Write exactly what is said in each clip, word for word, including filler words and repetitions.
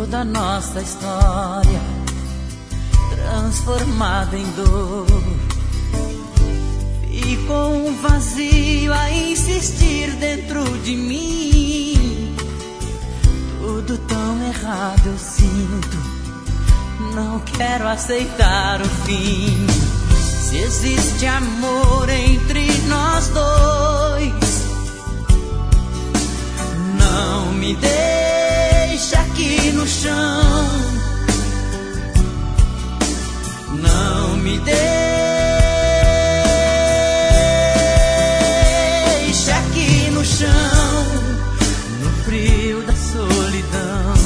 toda a nossa história transformada em dor. Ficou um vazio a insistir dentro de mim. Tudo tão errado eu sinto, não quero aceitar o fim. Se existe amor entre nós dois, não me deixa aqui no chão. Não me deixa aqui no chão, no frio da solidão.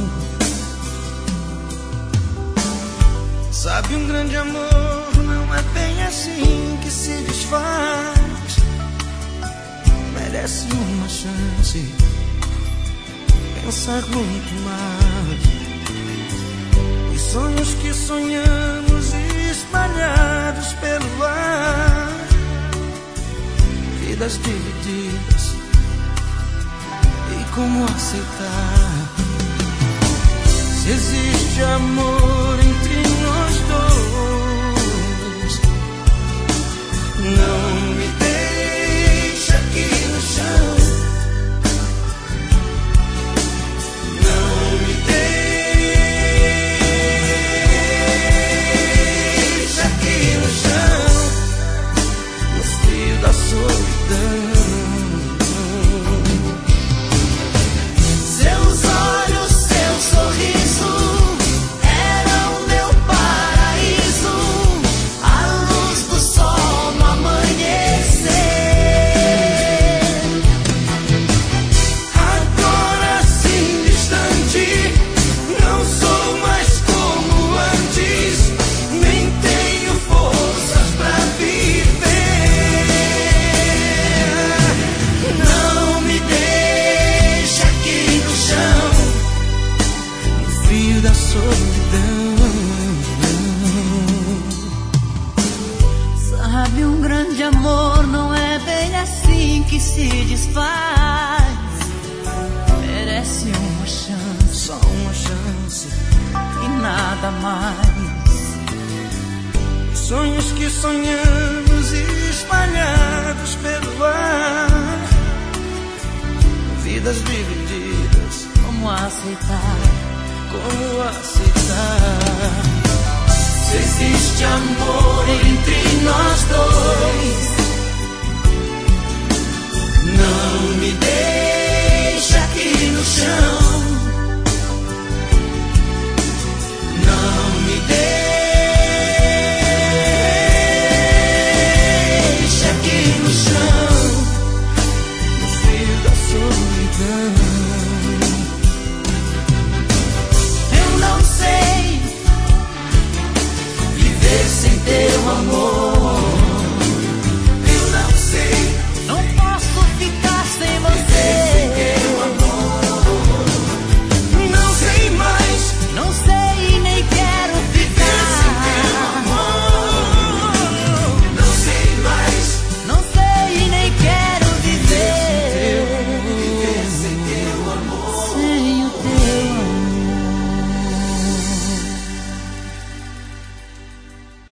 Sabe, um grande amor não é bem assim que se desfaz. Merece uma chance, pensar muito mais. Os sonhos que sonhamos espalhados pelo ar, vidas divididas, e como aceitar? Se existe amor entre nós dois, não me deixa aqui no chão. Não me deixa aqui no chão, no frio da solidão. Seus olhos, seu sorriso eram meu paraíso, a luz do sol no amanhecer. Agora assim distante, não sou mais como antes, nem tenho forças pra viver. Não me deixa aqui no chão, no frio da solidão. Sabe, um grande amor não é bem assim que se desfaz. Merece uma chance, Só uma chance. e nada mais. Sonhos que sonhamos espalhados pelo ar, vidas divididas, Como aceitar? como aceitar? Se existe amor entre nós dois,